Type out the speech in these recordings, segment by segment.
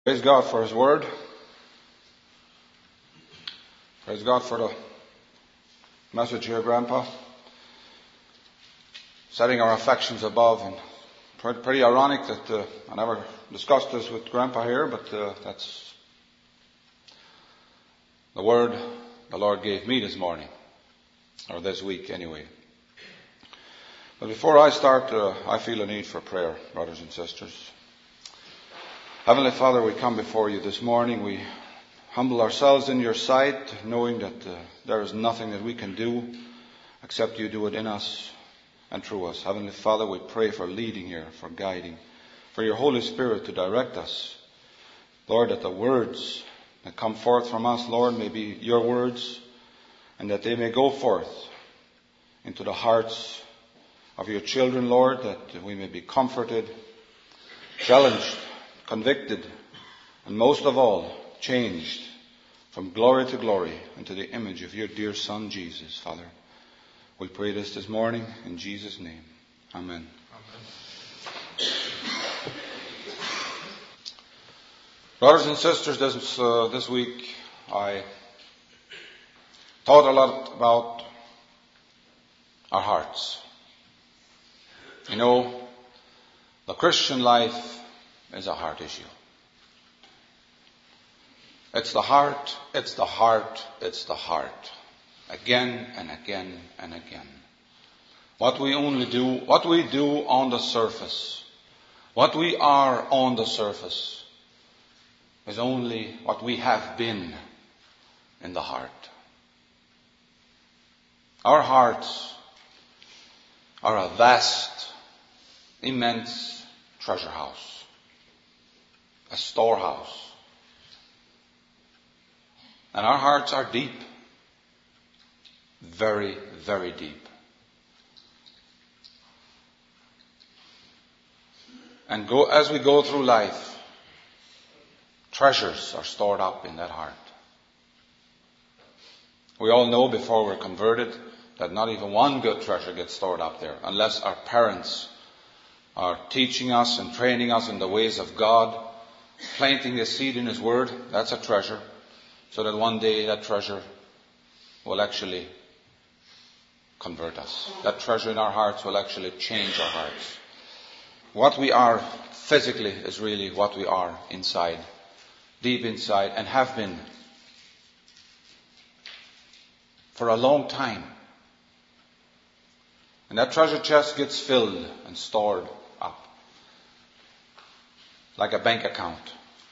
Praise God for His Word. Praise God for the message here, Grandpa. Setting our affections above. And pretty ironic that I never discussed this with Grandpa here, but that's the word the Lord gave me this morning, or this week anyway. But before I start, I feel a need for prayer, brothers and sisters. Heavenly Father, we come before you this morning. We humble ourselves in your sight, knowing that there is nothing that we can do except you do it in us and through us. Heavenly Father, we pray for leading here, for guiding, for your Holy Spirit to direct us. Lord, that the words that come forth from us, Lord, may be your words, and that they may go forth into the hearts of your children, Lord, that we may be comforted, challenged, convicted, and most of all, changed from glory to glory into the image of your dear Son, Jesus, Father. We pray this morning in Jesus' name. Amen. Amen. Brothers and sisters, this week I thought a lot about our hearts. You know, the Christian life is a heart issue. It's the heart, it's the heart, it's the heart. Again and again and again. What we do on the surface, what we are on the surface, is only what we have been in the heart. Our hearts are a vast, immense treasure house, a storehouse. And our hearts are deep, very, very deep. And as we go through life, treasures are stored up in that heart. We all know before we're converted that not even one good treasure gets stored up there unless our parents are teaching us and training us in the ways of God, planting the seed in His Word. That's a treasure. So that one day that treasure will actually convert us. That treasure in our hearts will actually change our hearts. What we are physically is really what we are inside, deep inside, and have been for a long time. And that treasure chest gets filled and stored up like a bank account.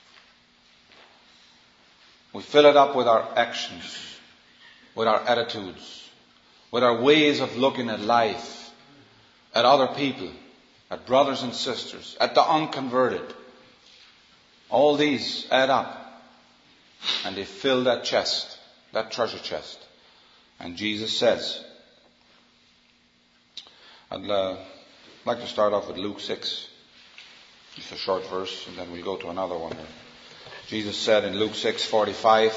We fill it up with our actions, with our attitudes, with our ways of looking at life, at other people, at brothers and sisters, at the unconverted. All these add up and they fill that chest, that treasure chest. And Jesus says, I'd like to start off with Luke 6. Just a short verse and then we'll go to another one. Jesus said in Luke 6:45,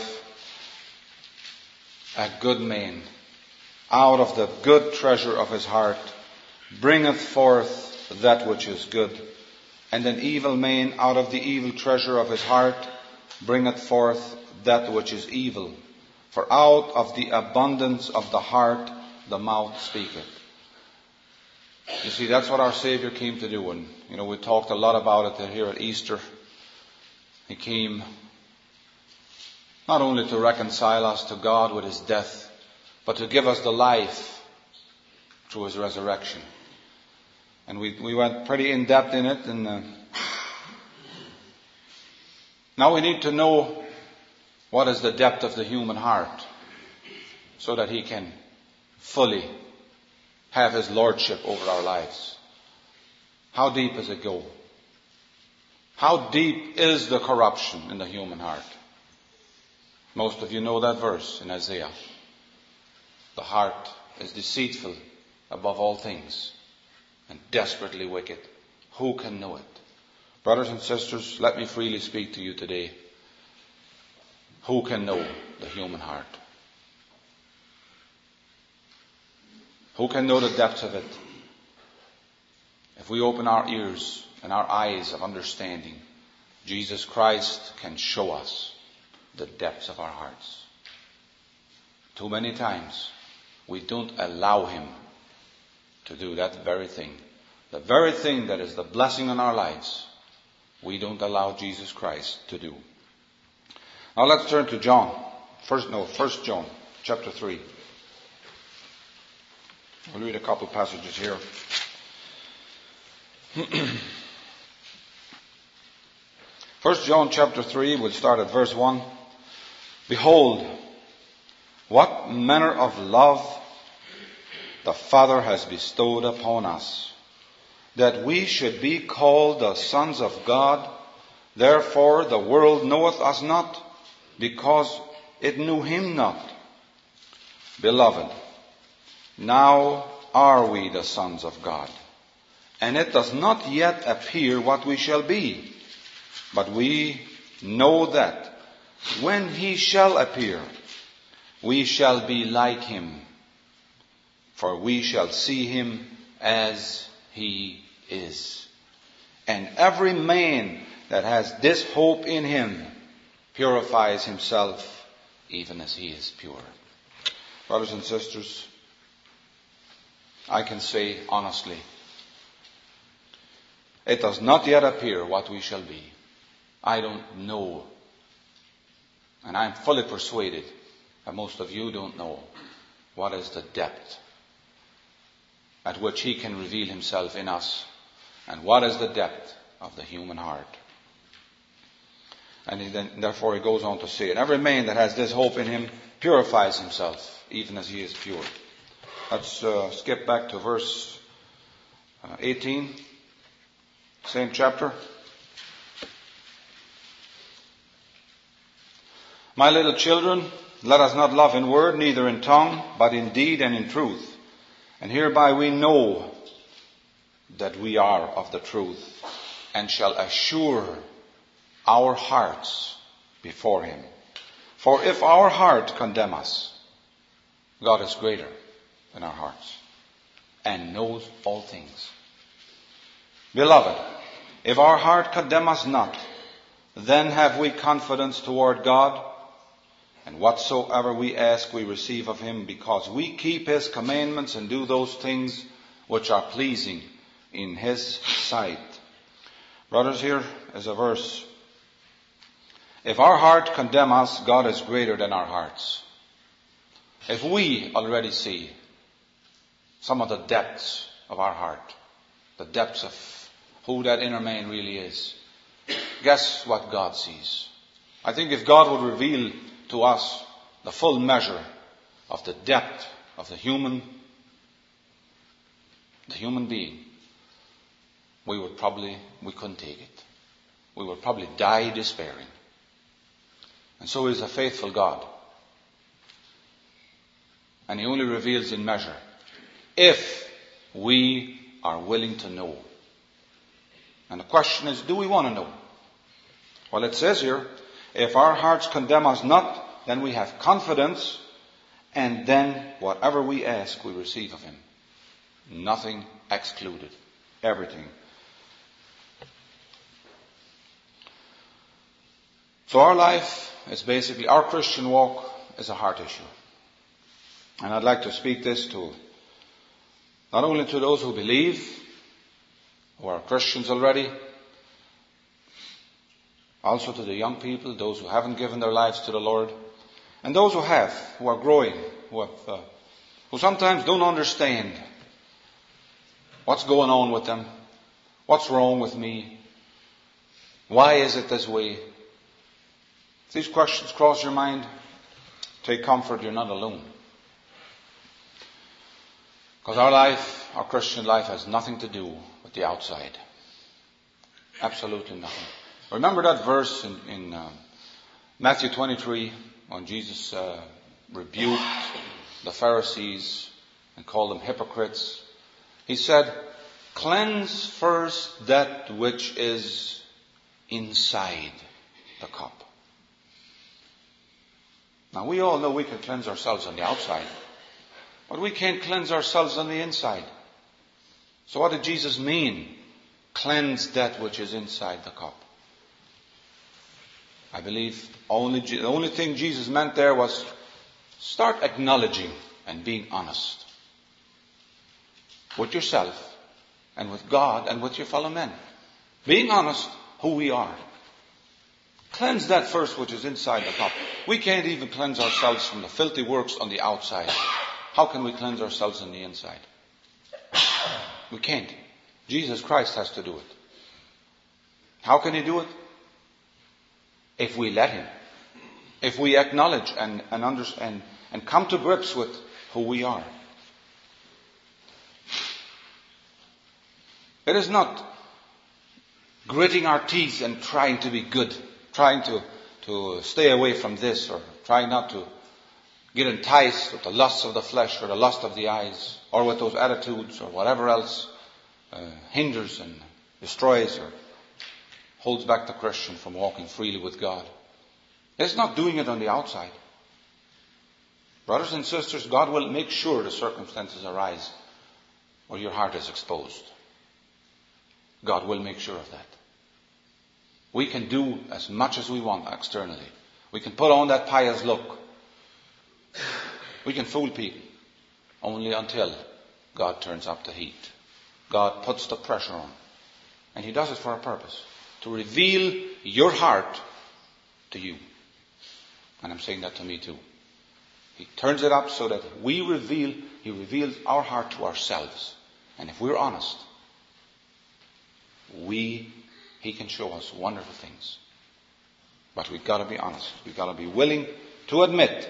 a good man out of the good treasure of his heart bringeth forth that which is good, and an evil man out of the evil treasure of his heart bringeth forth that which is evil. For out of the abundance of the heart the mouth speaketh. You see, that's what our Savior came to do. And, we talked a lot about it here at Easter. He came not only to reconcile us to God with His death, but to give us the life through His resurrection. And we went pretty in depth in it. And now we need to know what is the depth of the human heart so that He can fully have His lordship over our lives. How deep does it go? How deep is the corruption in the human heart? Most of you know that verse in Isaiah. The heart is deceitful above all things and desperately wicked. Who can know it? Brothers and sisters, let me freely speak to you today. Who can know the human heart? Who can know the depths of it? If we open our ears and our eyes of understanding Jesus Christ can show us the depths of our hearts. Too many times we don't allow Him to do that very thing. The very thing that is the blessing in our lives, we don't allow Jesus Christ to do. Now let's turn to John. 1 John chapter 3. We'll read a couple passages here. 1 John chapter 3, we'll start at verse 1. Behold, what manner of love the Father has bestowed upon us, that we should be called the sons of God. Therefore the world knoweth us not, because it knew Him not. Beloved, now are we the sons of God, and it does not yet appear what we shall be. But we know that when He shall appear, we shall be like Him, for we shall see Him as He is. And every man that has this hope in Him purifies himself even as He is pure. Brothers and sisters, I can say honestly, it does not yet appear what we shall be. I don't know. And I'm fully persuaded that most of you don't know what is the depth at which He can reveal Himself in us, and what is the depth of the human heart. And therefore He goes on to say, and every man that has this hope in Him purifies himself, even as He is pure. Let's skip back to verse 18, same chapter. My little children, let us not love in word, neither in tongue, but in deed and in truth. And hereby we know that we are of the truth, and shall assure our hearts before Him. For if our heart condemn us, God is greater than our hearts, and knows all things. Beloved, if our heart condemn us not, then have we confidence toward God, and whatsoever we ask we receive of Him, because we keep His commandments and do those things which are pleasing in His sight. Brothers, here is a verse. If our heart condemn us, God is greater than our hearts. If we already see some of the depths of our heart, the depths of who that inner man really is, guess what God sees? I think if God would reveal to us the full measure of the depth of the human being, we couldn't take it. We would probably die despairing. And so He is a faithful God. And He only reveals in measure if we are willing to know. And the question is, do we want to know? Well, it says here, if our hearts condemn us not, then we have confidence, and then whatever we ask, we receive of Him. Nothing excluded. Everything. So our life is basically, our Christian walk is a heart issue. And I'd like to speak this to, not only to those who believe, who are Christians already, also to the young people, those who haven't given their lives to the Lord, and those who have, who are growing, who sometimes don't understand what's going on with them, what's wrong with me, why is it this way. If these questions cross your mind, take comfort, you're not alone. Because our life, our Christian life, has nothing to do with the outside. Absolutely nothing. Remember that verse in Matthew 23 when Jesus rebuked the Pharisees and called them hypocrites. He said, cleanse first that which is inside the cup. Now we all know we can cleanse ourselves on the outside, but we can't cleanse ourselves on the inside. So what did Jesus mean? Cleanse that which is inside the cup. I believe the only thing Jesus meant there was start acknowledging and being honest with yourself and with God and with your fellow men. Being honest who we are. Cleanse that first which is inside the cup. We can't even cleanse ourselves from the filthy works on the outside. How can we cleanse ourselves on the inside? We can't. Jesus Christ has to do it. How can He do it? If we let Him. If we acknowledge and understand and come to grips with who we are. It is not gritting our teeth and trying to be good, trying to stay away from this, or trying not to get enticed with the lusts of the flesh or the lust of the eyes, or with those attitudes or whatever else hinders and destroys or holds back the Christian from walking freely with God. It's not doing it on the outside. Brothers and sisters, God will make sure the circumstances arise where your heart is exposed. God will make sure of that. We can do as much as we want externally. We can put on that pious look. We can fool people only until God turns up the heat. God puts the pressure on. And He does it for a purpose. To reveal your heart to you. And I'm saying that to me too. He turns it up so that He reveals our heart to ourselves. And if we're honest, He can show us wonderful things. But we've got to be honest. We've got to be willing to admit.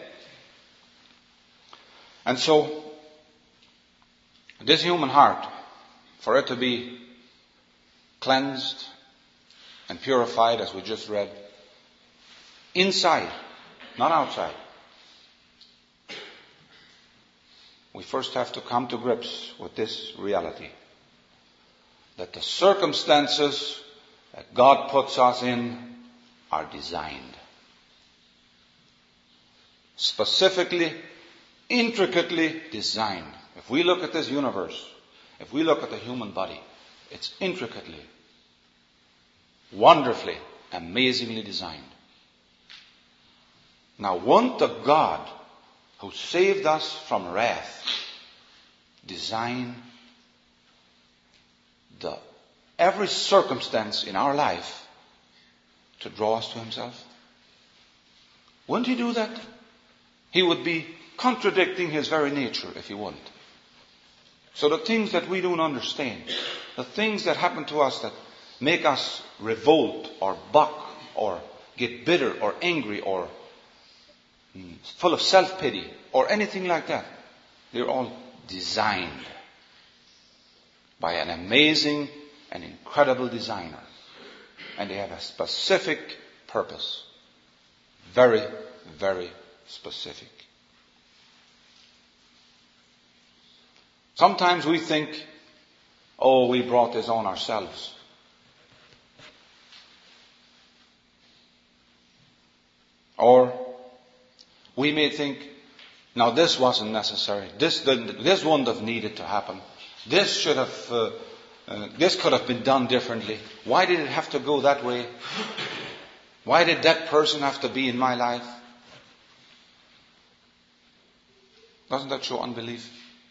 And so, this human heart, for it to be cleansed and purified, as we just read, inside, not outside, we first have to come to grips with this reality. That the circumstances that God puts us in are designed. Specifically, intricately designed. If we look at this universe, if we look at the human body, it's intricately, wonderfully, amazingly designed. Now, won't the God who saved us from wrath design every circumstance in our life to draw us to Himself? Wouldn't He do that? He would be contradicting His very nature if He wouldn't. So the things that we don't understand, the things that happen to us that make us revolt or buck or get bitter or angry or full of self-pity or anything like that, they're all designed by an amazing and incredible designer. And they have a specific purpose. Very, very specific. Sometimes we think, oh, we brought this on ourselves. Or we may think, now this wasn't necessary. This wouldn't have needed to happen. This could have been done differently. Why did it have to go that way? Why did that person have to be in my life? Doesn't that show unbelief?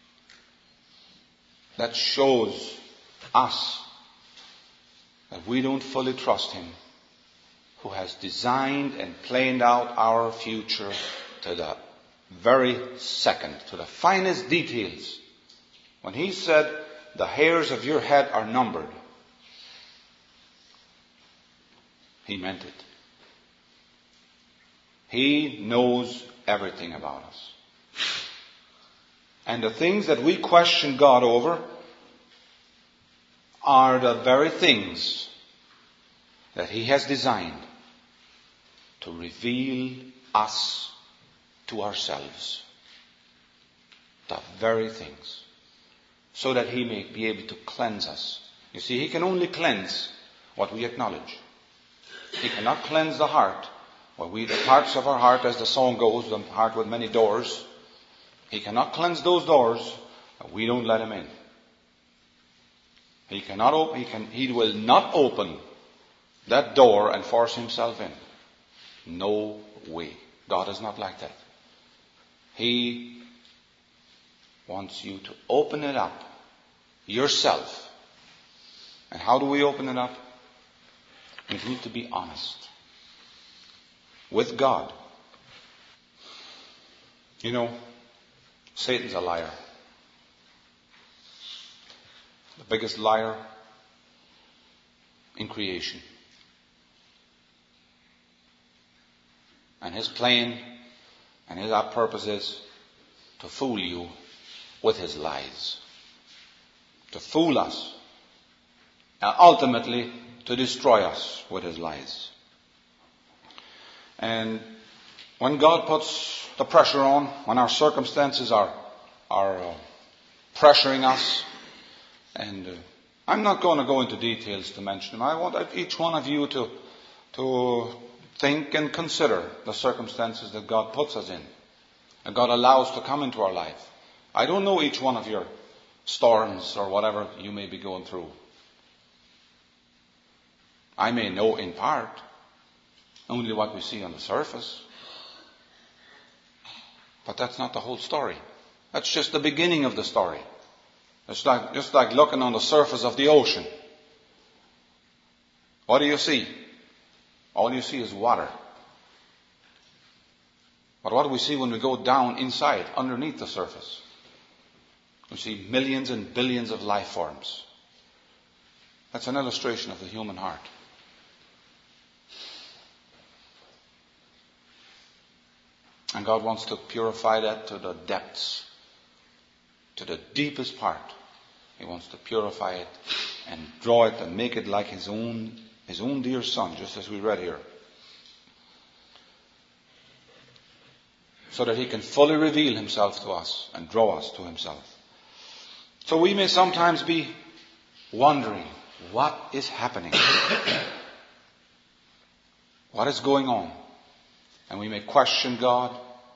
That shows us that we don't fully trust Him, who has designed and planned out our future to the very second, to the finest details. When He said, the hairs of your head are numbered, He meant it. He knows everything about us. And the things that we question God over are the very things that He has designed to reveal us to ourselves. The very things. So that He may be able to cleanse us. You see, He can only cleanse what we acknowledge. He cannot cleanse the heart. The parts of our heart, as the song goes, the heart with many doors. He cannot cleanse those doors if we don't let Him in. He will not open that door and force Himself in. No way. God is not like that. He wants you to open it up yourself. And how do we open it up? We need to be honest with God. You know, Satan's a liar. The biggest liar in creation. And his plan and his purpose is to fool you with his lies. To fool us. And ultimately to destroy us with his lies. And when God puts the pressure on, when our circumstances are pressuring us, and I'm not going to go into details to mention them. I want each one of you to think and consider the circumstances that God puts us in, and God allows to come into our life. I don't know each one of your storms or whatever you may be going through. I may know in part only what we see on the surface. But that's not the whole story. That's just the beginning of the story. It's just like looking on the surface of the ocean. What do you see? All you see is water. But what do we see when we go down inside, underneath the surface? We see millions and billions of life forms. That's an illustration of the human heart. And God wants to purify that to the depths, to the deepest part. He wants to purify it and draw it and make it like his own dear son, just as we read here. So that he can fully reveal himself to us and draw us to himself. So we may sometimes be wondering, what is happening? What is going on? And we may question God.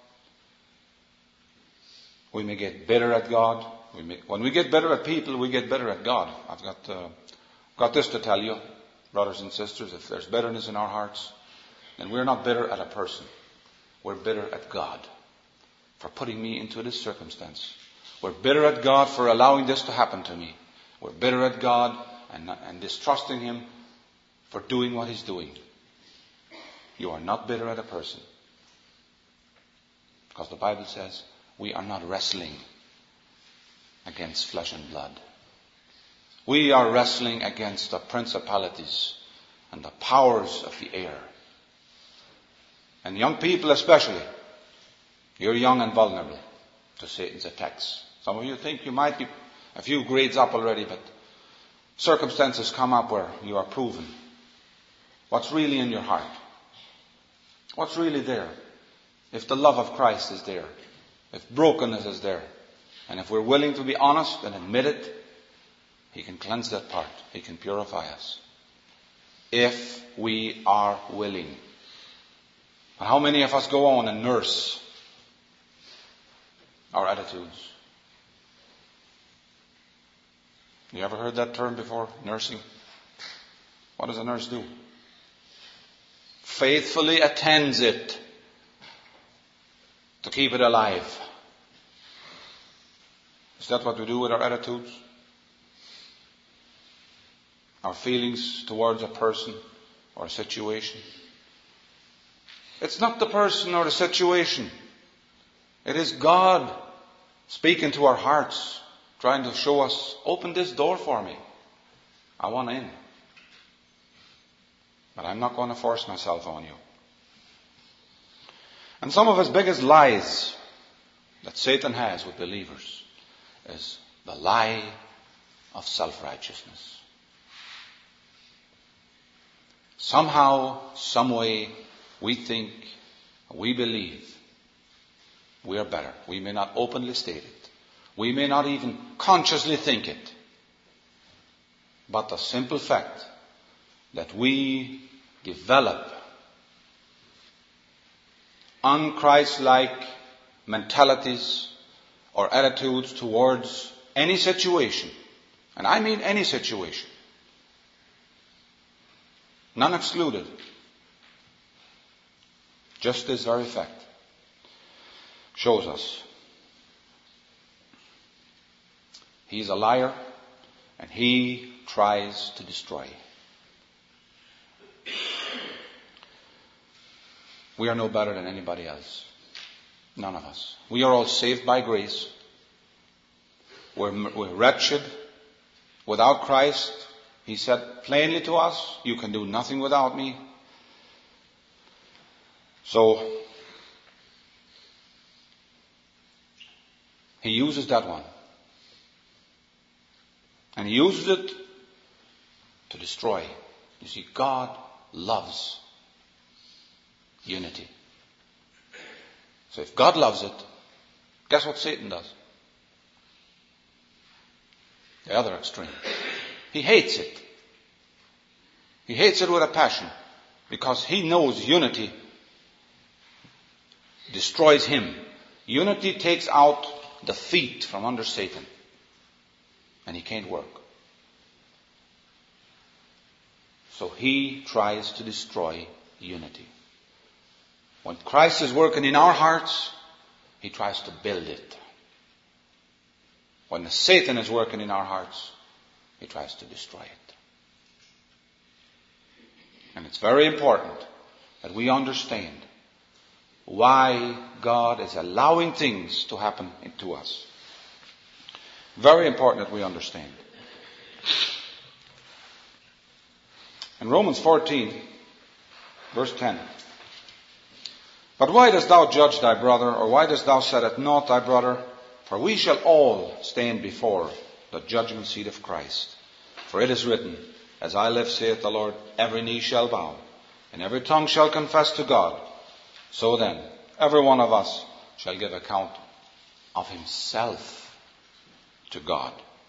We may get bitter at God. When we get bitter at people, we get bitter at God. I've got this to tell you, brothers and sisters. If there's bitterness in our hearts, then we're not bitter at a person. We're bitter at God for putting me into this circumstance. We're bitter at God for allowing this to happen to me. We're bitter at God and distrusting him for doing what he's doing. You are not bitter at a person. Because the Bible says we are not wrestling against flesh and blood. We are wrestling against the principalities and the powers of the air. And young people especially, you're young and vulnerable to Satan's attacks. Some of you think you might be a few grades up already, but circumstances come up where you are proven what's really in your heart. What's really there? If the love of Christ is there, if brokenness is there, and if we're willing to be honest and admit it, he can cleanse that part. He can purify us. If we are willing. But how many of us go on and nurse our attitudes? You ever heard that term before? Nursing? What does a nurse do? Faithfully attends it to keep it alive. Is that what we do with our attitudes? Our feelings towards a person or a situation? It's not the person or the situation. It is God speaking to our hearts, trying to show us, open this door for me. I want in. But I'm not going to force myself on you. And some of his biggest lies that Satan has with believers is the lie of self-righteousness. Somehow, some way, we think, we believe we are better. We may not openly state it. We may not even consciously think it. But the simple fact that we develop un-Christ-like mentalities or attitudes towards any situation, and I mean any situation, none excluded, Just this very fact shows us he's a liar and he tries to destroy. We are no better than anybody else. None of us. We are all saved by grace. We're wretched without Christ. He said plainly to us, you can do nothing without me. So, he uses that one. And he uses it to destroy. You see, God loves unity. So if God loves it, guess what Satan does? The other extreme. He hates it. He hates it with a passion because he knows unity destroys him. Unity takes out the feet from under Satan and he can't work. So he tries to destroy unity. When Christ is working in our hearts, he tries to build it. When Satan is working in our hearts, he tries to destroy it. And it's very important that we understand why God is allowing things to happen to us. Very important that we understand. In Romans 14, verse 10. But why dost thou judge thy brother, or why dost thou set at naught thy brother? For we shall all stand before the judgment seat of Christ. For it is written, as I live, saith the Lord, every knee shall bow, and every tongue shall confess to God. So then, every one of us shall give account of himself to God.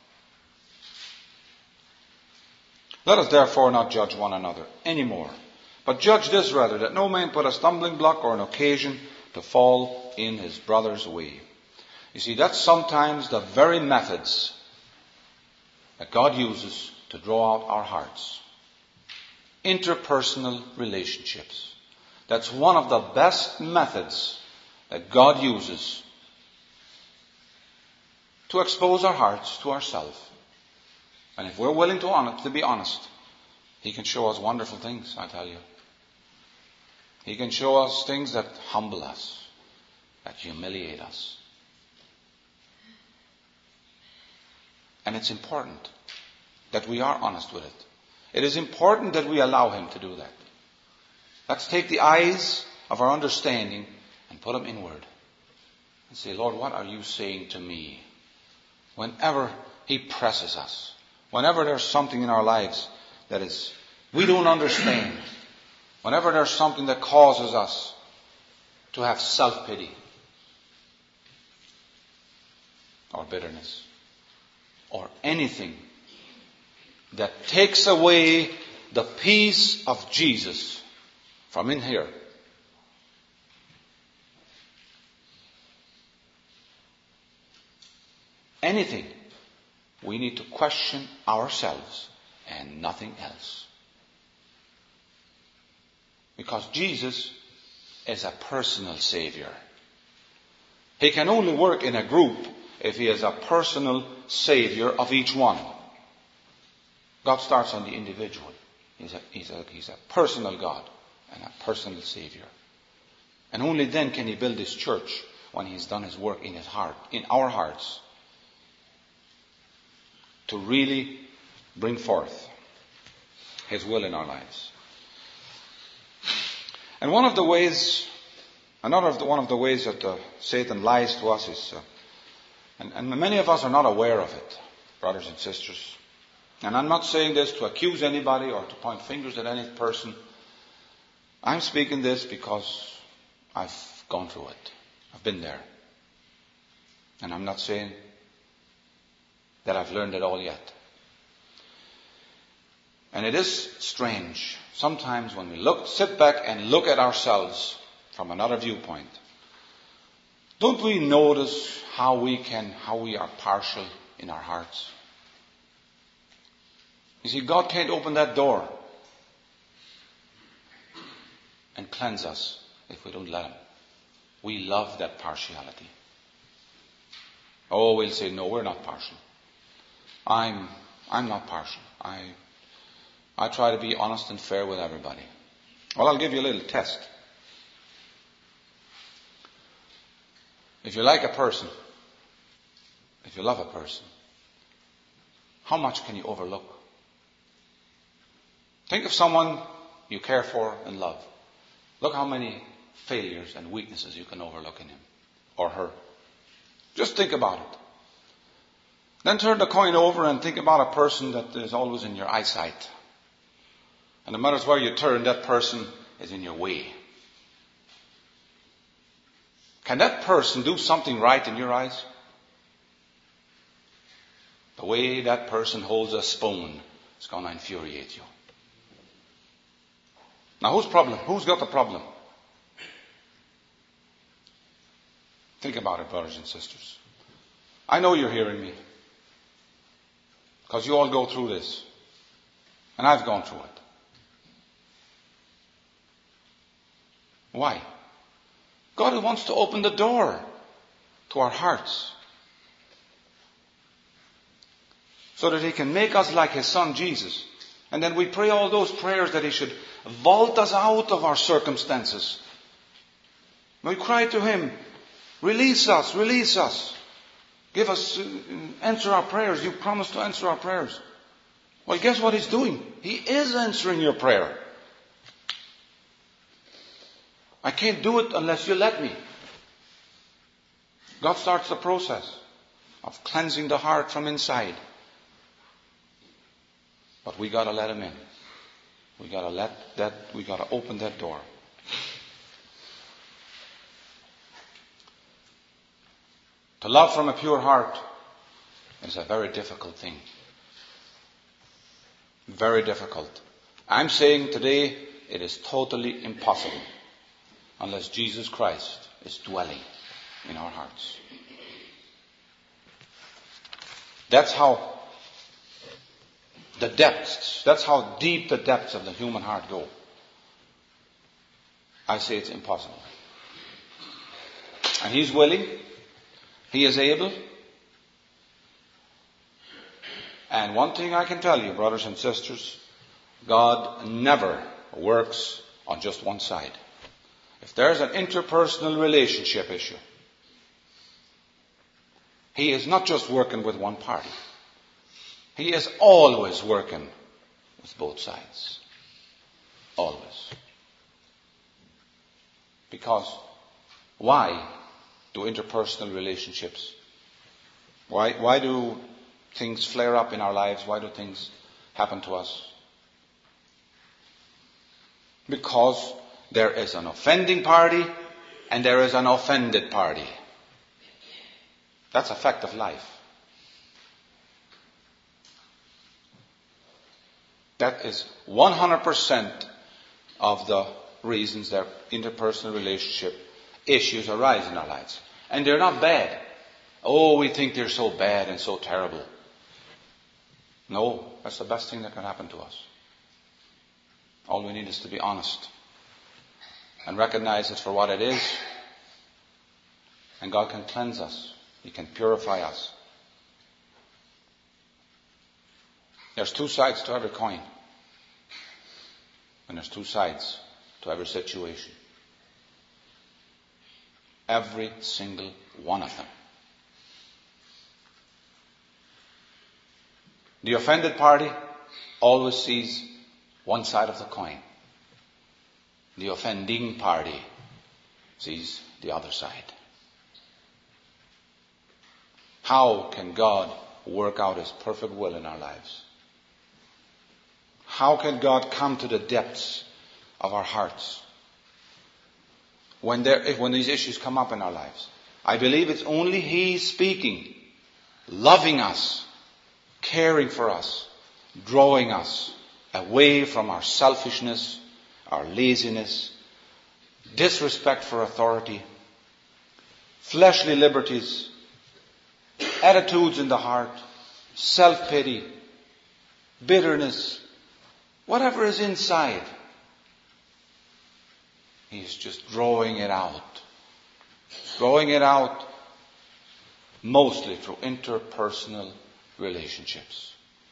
Let us therefore not judge one another any more, but judge this rather, that no man put a stumbling block or an occasion to fall in his brother's way. You see, that's sometimes the very methods that God uses to draw out our hearts. Interpersonal relationships. That's one of the best methods that God uses to expose our hearts to ourselves. And if we're willing to be honest, he can show us wonderful things, I tell you. He can show us things that humble us, that humiliate us. And it's important that we are honest with it. It is important that we allow him to do that. Let's take the eyes of our understanding and put them inward. And say, Lord, what are you saying to me? Whenever he presses us, whenever there's something in our lives that is, we don't understand, whenever there's something that causes us to have self-pity or bitterness or anything that takes away the peace of Jesus from in here, anything, we need to question ourselves and nothing else. Because Jesus is a personal Savior. He can only work in a group if he is a personal Savior of each one. God starts on the individual. He's a personal God and a personal Savior. And only then can he build his church, when he's done his work in his heart, in our hearts, to really bring forth his will in our lives. And one of the ways that Satan lies to us is, and many of us are not aware of it, brothers and sisters. And I'm not saying this to accuse anybody or to point fingers at any person. I'm speaking this because I've gone through it. I've been there. And I'm not saying that I've learned it all yet. And it is strange sometimes when we sit back and look at ourselves from another viewpoint. Don't we notice how we are partial in our hearts? You see, God can't open that door and cleanse us if we don't let him. We love that partiality. Oh, we'll say, no, we're not partial. I'm not partial. I try to be honest and fair with everybody. Well, I'll give you a little test. If you like a person, if you love a person, how much can you overlook? Think of someone you care for and love. Look how many failures and weaknesses you can overlook in him or her. Just think about it. Then turn the coin over and think about a person that is always in your eyesight. And no matter where you turn, that person is in your way. Can that person do something right in your eyes? The way that person holds a spoon is going to infuriate you. Now whose problem? Who's got the problem? Think about it, brothers and sisters. I know you're hearing me. Because you all go through this. And I've gone through it. Why? God wants to open the door to our hearts. So that He can make us like His Son Jesus. And then we pray all those prayers that He should vault us out of our circumstances. We cry to Him, release us, release us. Give us, answer our prayers. You promised to answer our prayers. Well, guess what He's doing? He is answering your prayer. I can't do it unless you let me. God starts the process of cleansing the heart from inside. But we gotta let Him in. We gotta open that door. To love from a pure heart is a very difficult thing. Very difficult. I'm saying today it is totally impossible unless Jesus Christ is dwelling in our hearts. That's how that's how deep the depths of the human heart go. I say it's impossible. And He's willing. He is able. And one thing I can tell you, brothers and sisters, God never works on just one side. If there's an interpersonal relationship issue, He is not just working with one party. He is always working with both sides. Always. Because why do interpersonal relationships, why do things flare up in our lives? Why do things happen to us? Because there is an offending party and there is an offended party. That's a fact of life. That is 100% of the reasons that interpersonal relationship issues arise in our lives. And they're not bad. Oh, we think they're so bad and so terrible. No, that's the best thing that can happen to us. All we need is to be honest and recognize it for what it is. And God can cleanse us. He can purify us. There's two sides to every coin. And there's two sides to every situation. Every single one of them. The offended party always sees one side of the coin. The offending party sees the other side. How can God work out His perfect will in our lives? How can God come to the depths of our hearts when these issues come up in our lives? I believe it's only He speaking, loving us, caring for us, drawing us away from our selfishness, our laziness, disrespect for authority, fleshly liberties, attitudes in the heart, self-pity, bitterness, whatever is inside. He's just drawing it out. Drawing it out mostly through interpersonal relationships.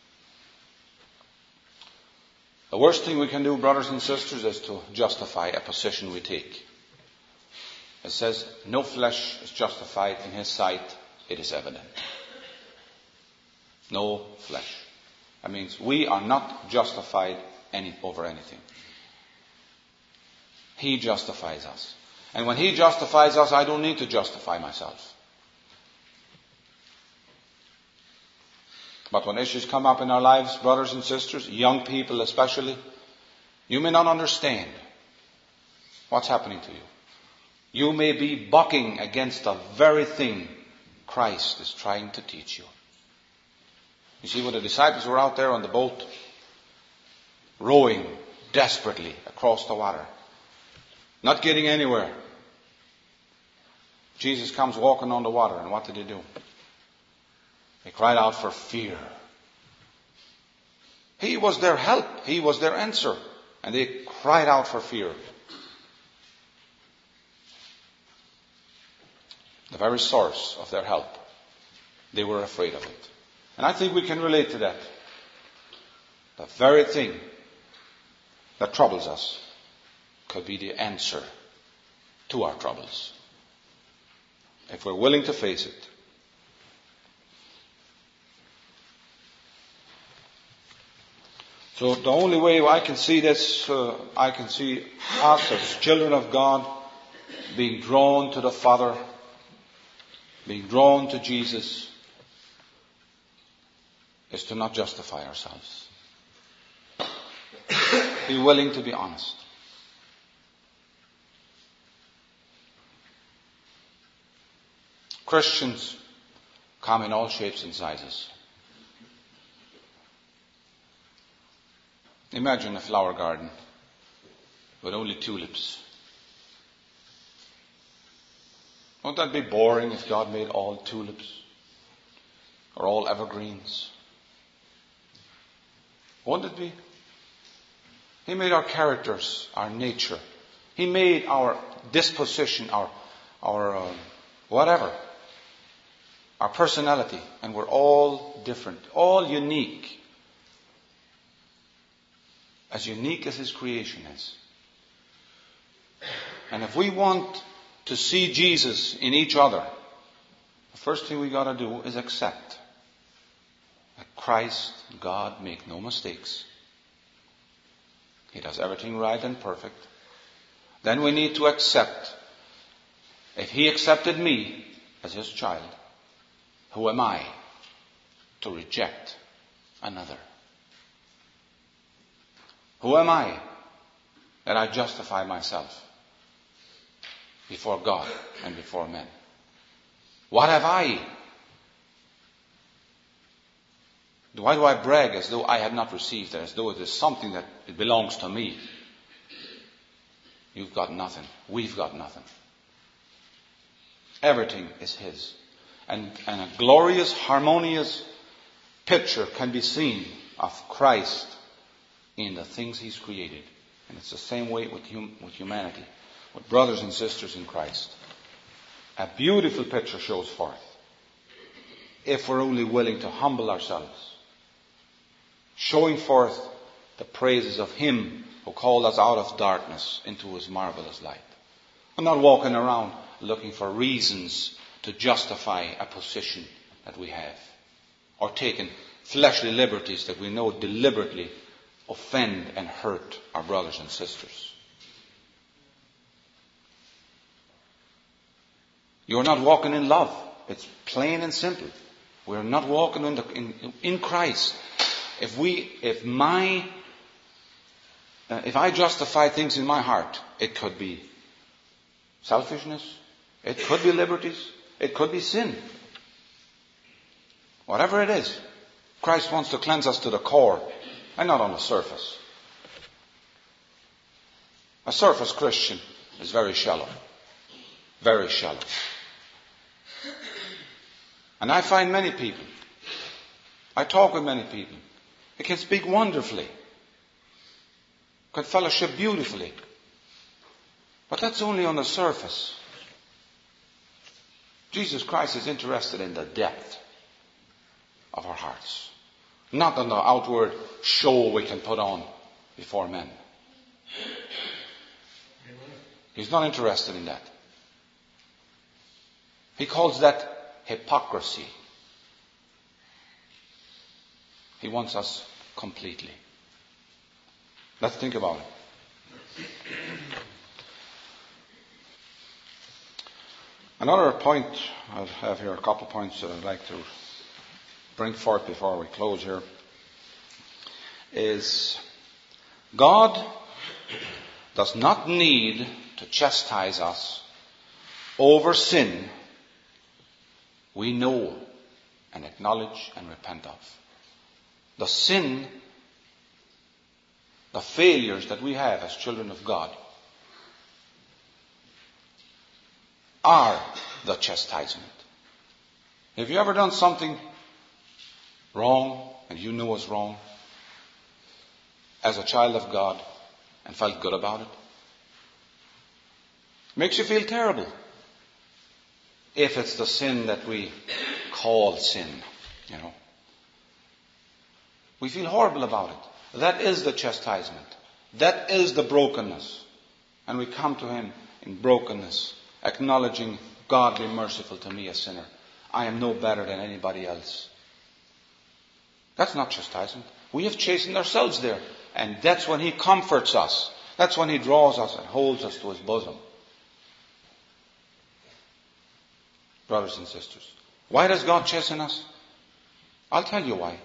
The worst thing we can do, brothers and sisters, is to justify a position we take. It says, no flesh is justified in his sight, it is evident. No flesh. That means we are not justified over anything. He justifies us. And when He justifies us, I don't need to justify myself. But when issues come up in our lives, brothers and sisters, young people especially, you may not understand what's happening to you. You may be bucking against the very thing Christ is trying to teach you. You see, when the disciples were out there on the boat, rowing desperately across the water, not getting anywhere, Jesus comes walking on the water, and what did He do? They cried out for fear. He was their help. He was their answer. And they cried out for fear. The very source of their help. They were afraid of it. And I think we can relate to that. The very thing that troubles us could be the answer to our troubles, if we're willing to face it. So the only way I can see this, I can see us as children of God being drawn to the Father, being drawn to Jesus, is to not justify ourselves. Be willing to be honest. Christians come in all shapes and sizes. Imagine a flower garden with only tulips. Won't that be boring if God made all tulips or all evergreens? Won't it be? He made our characters, our nature. He made our disposition, our whatever, our personality, and we're all different, all unique. As unique as His creation is. And if we want to see Jesus in each other, the first thing we got to do is accept that Christ, God, make no mistakes. He does everything right and perfect. Then we need to accept, if He accepted me as His child, who am I to reject another? Who am I that I justify myself before God and before men? What have I? Why do I brag as though I had not received it, as though it is something that it belongs to me? You've got nothing. We've got nothing. Everything is His. And a glorious, harmonious picture can be seen of Christ in the things He's created. And it's the same way with humanity, with brothers and sisters in Christ. A beautiful picture shows forth, if we're only willing to humble ourselves, showing forth the praises of Him who called us out of darkness into His marvelous light. We're not walking around looking for reasons to justify a position that we have, or taking fleshly liberties that we know deliberately offend and hurt our brothers and sisters. You're not walking in love. It's plain and simple. We're not walking in Christ. If I justify things in my heart, it could be selfishness, it could be liberties, it could be sin. Whatever it is, Christ wants to cleanse us to the core. And not on the surface. A surface Christian is very shallow. Very shallow. And I find many people, I talk with many people, they can speak wonderfully, can fellowship beautifully, But that's only on the surface. Jesus Christ is interested in the depth of our hearts. Not on the outward show we can put on before men. He's not interested in that. He calls that hypocrisy. He wants us completely. Let's think about it. Another point, I have here a couple of points that I'd like to bring forth before we close here, is God does not need to chastise us over sin we know and acknowledge and repent of. The sin, the failures that we have as children of God are the chastisement. Have you ever done something wrong and you know it's wrong as a child of God and felt good about it? Makes you feel terrible if it's the sin that we call sin, you know. We feel horrible about it. That is the chastisement. That is the brokenness. And we come to Him in brokenness, acknowledging, God be merciful to me, a sinner. I am no better than anybody else. That's not chastisement. We have chastened ourselves there. And that's when He comforts us. That's when He draws us and holds us to His bosom. Brothers and sisters, why does God chasten us? I'll tell you why.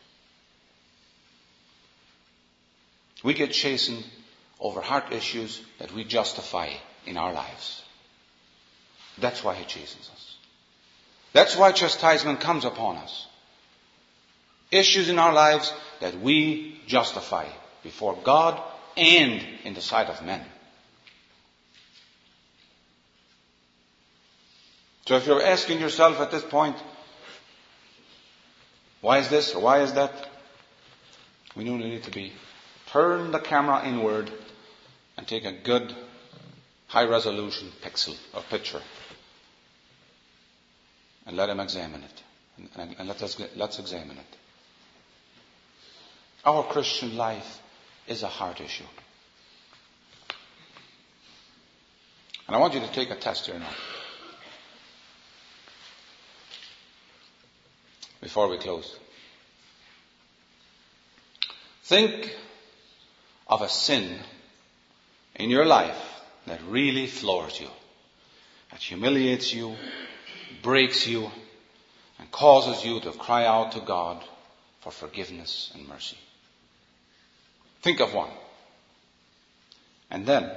We get chastened over heart issues that we justify in our lives. That's why He chastens us. That's why chastisement comes upon us. Issues in our lives that we justify before God and in the sight of men. So if you're asking yourself at this point, why is this or why is that? We know we need to be. Turn the camera inward and take a good high resolution pixel or picture. And let Him examine it. And let's examine it. Our Christian life is a heart issue. And I want you to take a test here now. Before we close. Think of a sin in your life that really floors you, that humiliates you, breaks you, and causes you to cry out to God for forgiveness and mercy. Think of one. And then,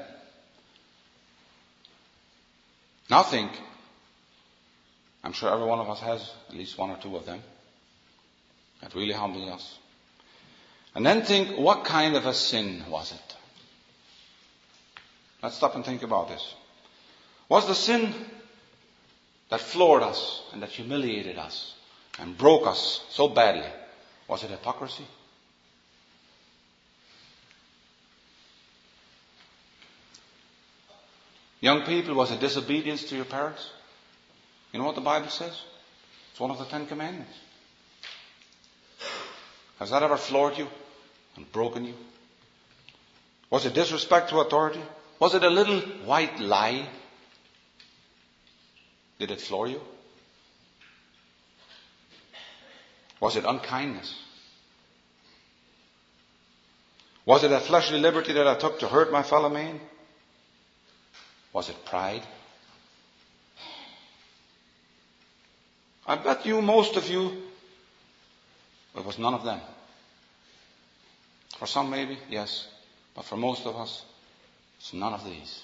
now think, I'm sure every one of us has at least one or two of them that really humbled us. And then think, what kind of a sin was it? Let's stop and think about this. Was the sin that floored us and that humiliated us and broke us so badly, was it hypocrisy? Young people, was it disobedience to your parents? You know what the Bible says? It's one of the 10 Commandments. Has that ever floored you and broken you? Was it disrespect to authority? Was it a little white lie? Did it floor you? Was it unkindness? Was it a fleshly liberty that I took to hurt my fellow man? Was it pride? I bet you, most of you, it was none of them. For some maybe, yes. But for most of us, it's none of these.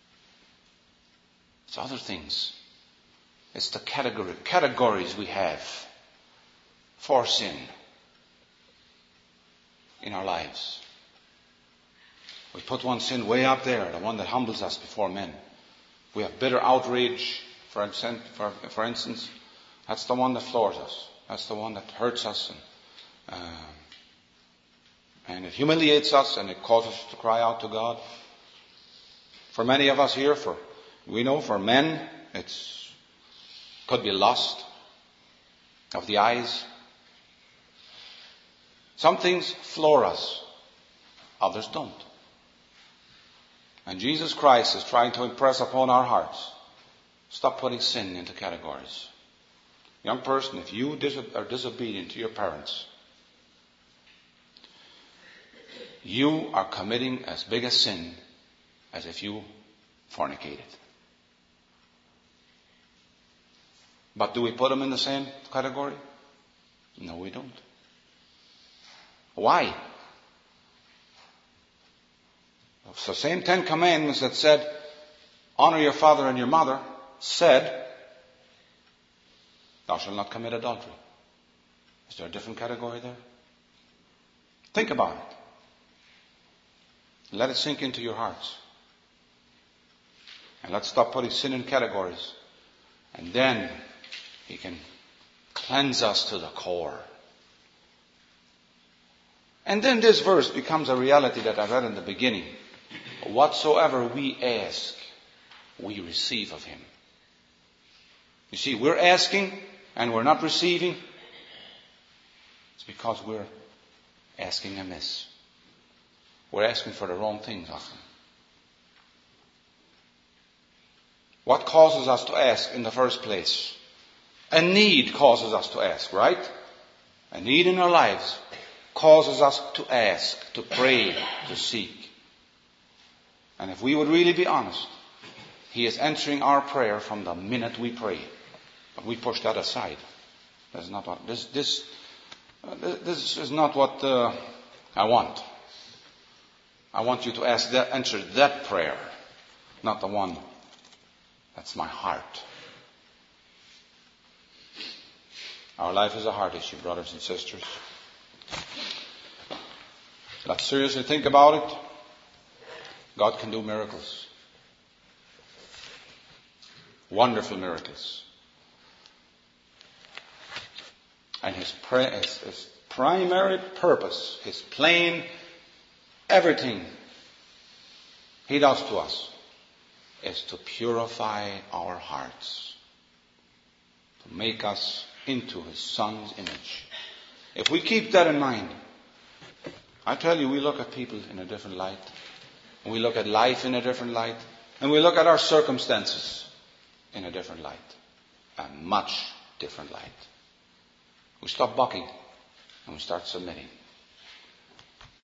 It's other things. It's the categories we have for sin in our lives. We put one sin way up there, the one that humbles us before men. We have bitter outrage, for instance. That's the one that floors us. That's the one that hurts us and it humiliates us and it causes us to cry out to God. For many of us here, we know for men, could be lust of the eyes. Some things floor us, others don't. And Jesus Christ is trying to impress upon our hearts, stop putting sin into categories. Young person, if you are disobedient to your parents, you are committing as big a sin as if you fornicated. But do we put them in the same category? No, we don't. Why? So same 10 commandments that said, honor your father and your mother, said, thou shalt not commit adultery. Is there a different category there? Think about it. Let it sink into your hearts. And let's stop putting sin in categories. And then He can cleanse us to the core. And then this verse becomes a reality that I read in the beginning. Whatsoever we ask, we receive of Him. You see, we're asking and we're not receiving. It's because we're asking amiss. We're asking for the wrong things often. What causes us to ask in the first place? A need causes us to ask, right? A need in our lives causes us to ask, to pray, to seek. And if we would really be honest, He is answering our prayer from the minute we pray. But we push that aside. That's not what, this is not what I want. I want you to answer that prayer, not the one that's my heart. Our life is a heart issue, brothers and sisters. Let's seriously think about it. God can do miracles. Wonderful miracles. And His primary purpose, His plain, everything He does to us is to purify our hearts. To make us into His Son's image. If we keep that in mind, I tell you, we look at people in a different light. And we look at life in a different light. And we look at our circumstances in a different light. A much different light. We stop bucking and we start submitting.